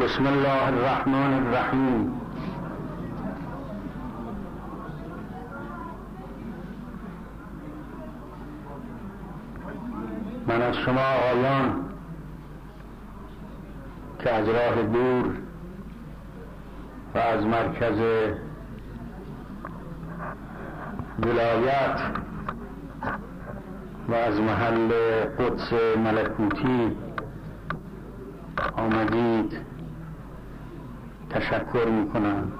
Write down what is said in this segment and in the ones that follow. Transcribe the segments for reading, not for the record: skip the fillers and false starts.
بسم الله الرحمن الرحیم. من از شما آقایان که از راه دور و از مرکز ولایت و از محل قدس ملکوتی آمدید تشکر میکنم.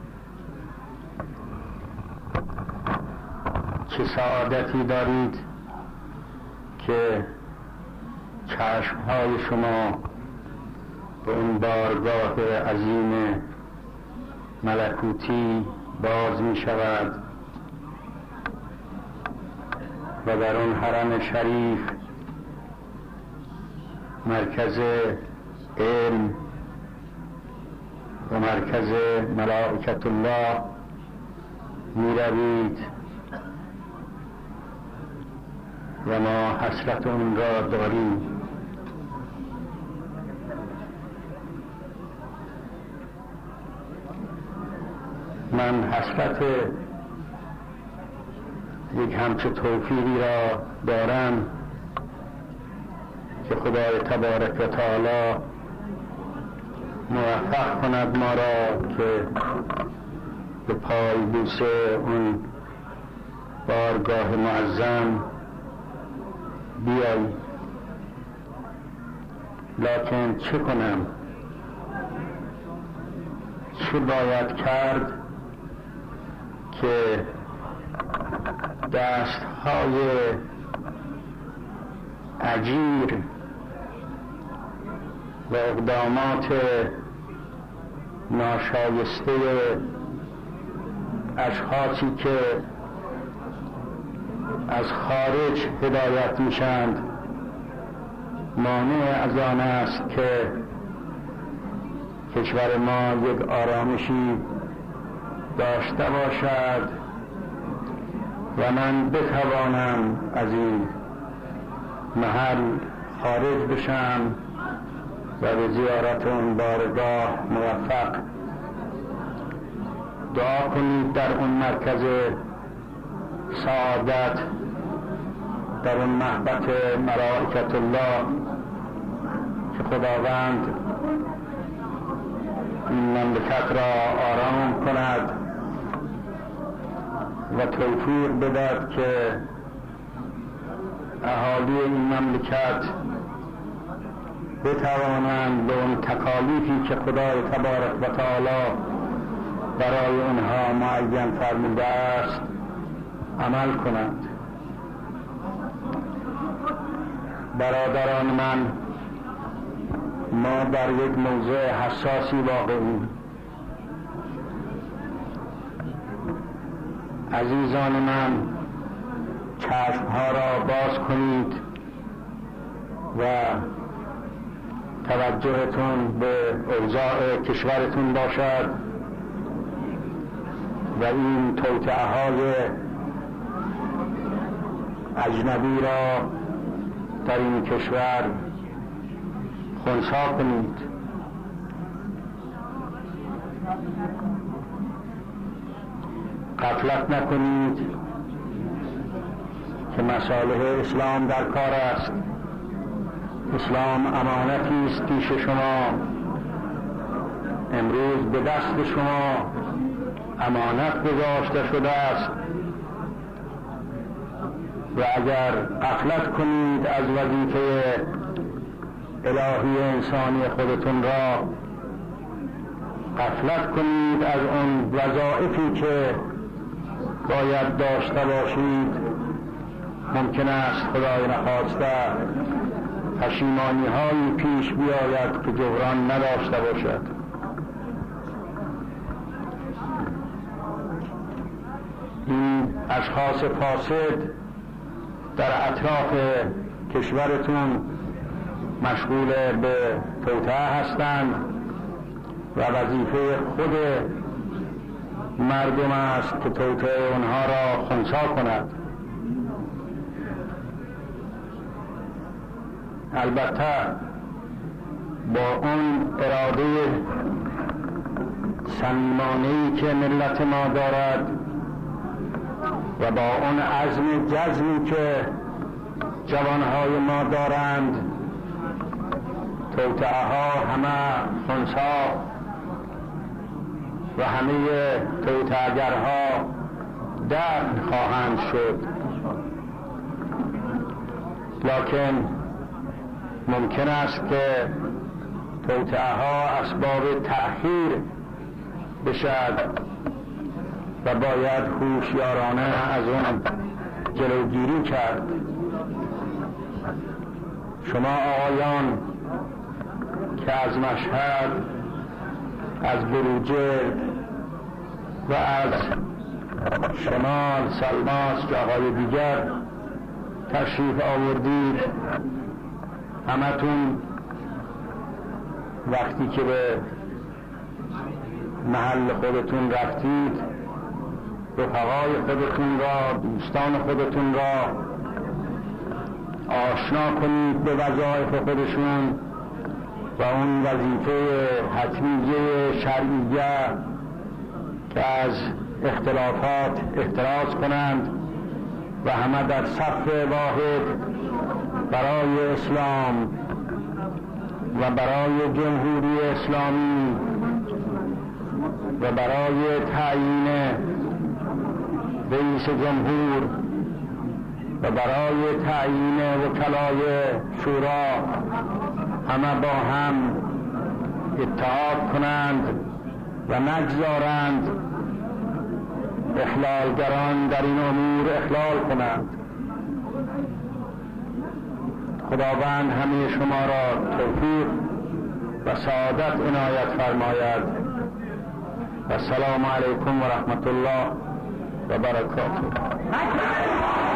چه سعادتی دارید که چشمهای شما به اون بارگاه عظیم ملکوتی باز می شود و در اون حرم شریف مرکز علم و مرکز ملائکت الله می روید و ما حسرت اون را داریم. من حسرت یک همچه توفیقی را دارم که خدای تبارک و تعالی موفق کند ما را که به پای بوس اون بارگاه معظم بیایی. لکن چه کنم؟ چه باید کرد که دستهای اجیر و اقدامات ناشایسته اشخاصی که از خارج هدایت میشند مانع از آن است که کشور ما یک آرامشی داشته باشد و من بتوانم از این محل خارج بشم و به زیارت اون بارگاه موفق. دعا کنید در اون مرکز سعادت، در اون محبت ملائکت الله که خداوند این مملکت را آرام کند و توفیق بدهد که اهالی این مملکت بتوانند به اون تکالیفی که خدای تبارک و تعالی برای اونها معین فرموده است عمل کنند. برادران من، ما در یک موضع حساسی واقعیم. عزیزان من، چشمها را باز کنید و توجهتون به اوضاع کشورتون باشد و این توطئه‌های اجنبی را در این کشور خنثی کنید. غفلت نکنید که مصالح اسلام در کار است. اسلام امانتی است پیش شما. امروز به دست شما امانت گذاشته شده است و اگر غفلت کنید از وظیفه الهی انسانی خودتون را، غفلت کنید از اون وظایفی که باید داشته باشید، ممکن است خدای نخواسته پشیمانی هایی پیش بیاید که جبران نداشته باشد. این اشخاص فاسد در اطراف کشورتون مشغول به توطئه هستند و وظیفه خود مردم است که توطئه اونها را خنثی کند. البته با اون اراده صمیمانه‌ای که ملت ما دارد و با اون عزم جزمی که جوانهای ما دارند، توطئه‌ها همه خنثی و همه توطئه‌گرها دفن خواهند شد. لکن ممکن است که توطئه‌ها اسباب تأخیر بشد و باید هوشیارانه از اون جلوگیری کرد. شما آقایان که از مشهد، از بروجرد و از شمال سلماس و جاهای دیگر تشریف آوردید، همتون وقتی که به محل خودتون رفتید رفقای خودتون را، دوستان خودتون را آشنا کنید به وظایف خودشون و اون وظیفه حتمیه شرعیه که از اختلافات احتراز کنند و همه در صف واحد برای اسلام و برای جمهوری اسلامی و برای تعیین رئیس جمهور و برای تعیین وکلای شورا همه با هم اتحاد کنند و نگذارند اخلالگران در این امور اخلال کنند. خداوند همه شما را توفیق و سعادت عنایت فرماید و السلام علیکم و رحمت الله و برکاته.